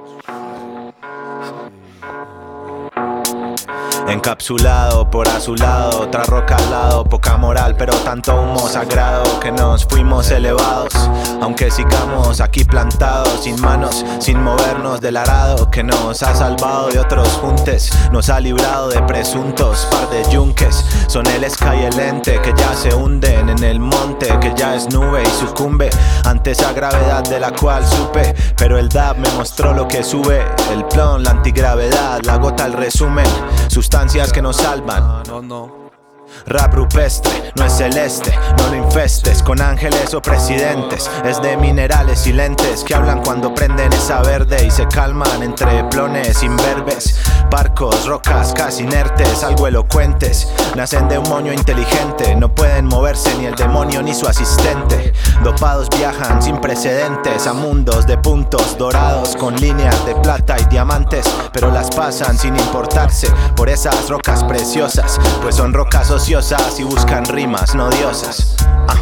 Encapsulado por azulado, otra roca al lado, poca moral pero tanto humo sagrado que nos fuimos elevados. Aunque sigamos aquí plantados, sin manos, sin movernos del arado que nos ha salvado de otros juntes, nos ha librado de presuntos par de yunques. Son el Sky y el ente que ya se hunden en el monte, que ya es nube y sucumbe ante esa gravedad de la cual supe. Pero el DAB me mostró lo que sube, el plon, la antigravedad, la gota, el resumen, sustancias que nos salvan. Rap rupestre, no es celeste, no lo infestes con ángeles o presidentes. Es de minerales y lentes que hablan cuando prenden esa verde y se calman entre plones imberbes. Barcos, rocas casi inertes, algo elocuentes, nacen de un moño inteligente. No pueden moverse ni el demonio ni su asistente. Dopados viajan sin precedentes a mundos de puntos dorados con líneas de plata y diamantes, pero las pasan sin importarse por esas rocas preciosas, pues son rocas ociosas y buscan rimas, no diosas.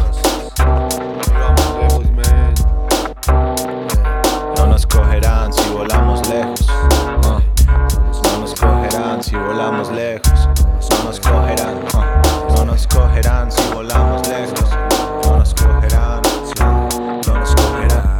No nos cogerán si volamos lejos. No nos cogerán si volamos lejos. No nos cogerán. No nos cogerán si volamos lejos. No nos cogerán. No nos cogerán.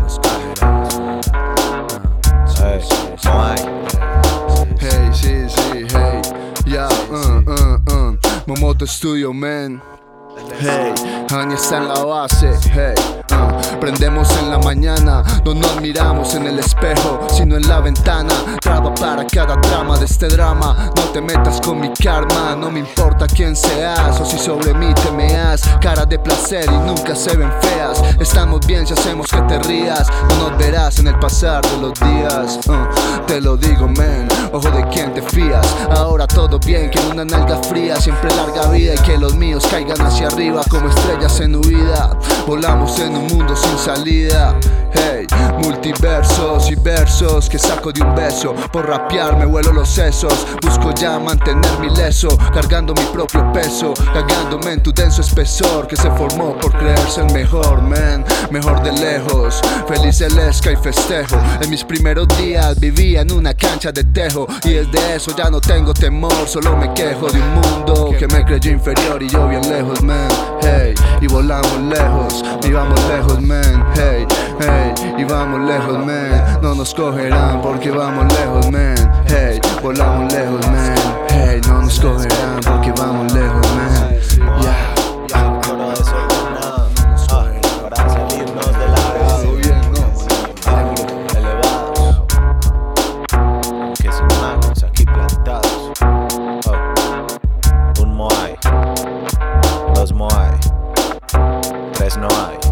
No hay. Hey, sí, hey, ya, Momoto Studio, man. Hey, Anya está en la base, hey, prendemos en la mañana, no nos miramos en el espejo, sino en la ventana. Traba para cada trama de este drama. No te metas con mi karma, no me importa quién seas o si sobre mí te meas. Cara de placer y nunca se ven feas. Estamos bien si hacemos que te rías. No nos verás en el pasar de los días. Te lo digo, man, ojo de quién te fías. Ahora todo bien, quiero una nalga fría, siempre larga vida y que los míos caigan hacia arriba como estrellas en huida. Volamos en un mundo sin salida. Hey, multiversos y versos que saco de un beso. Por rapear me vuelo los sesos. Busco ya mantenerme ileso, cargando mi propio peso, cagándome en tu denso espesor que se formó por creerse el mejor, man. Mejor de lejos, feliz el esca y festejo. En mis primeros días vivía en una cancha de tejo, y desde eso ya no tengo temor, solo me quejo de un mundo que me creyó inferior y yo bien lejos, man. Hey, y volamos lejos, y vamos lejos, man. Hey, hey, y vamos lejos, man. No nos cogerán porque vamos lejos, man. Hey, volamos lejos, man. Hey, no nos cogerán porque vamos lejos, man. Yeah. Coro desordenado, para salirnos de la elevados, aunque sin manos aquí plantados. Un Moai, dos Moai, tres no hay.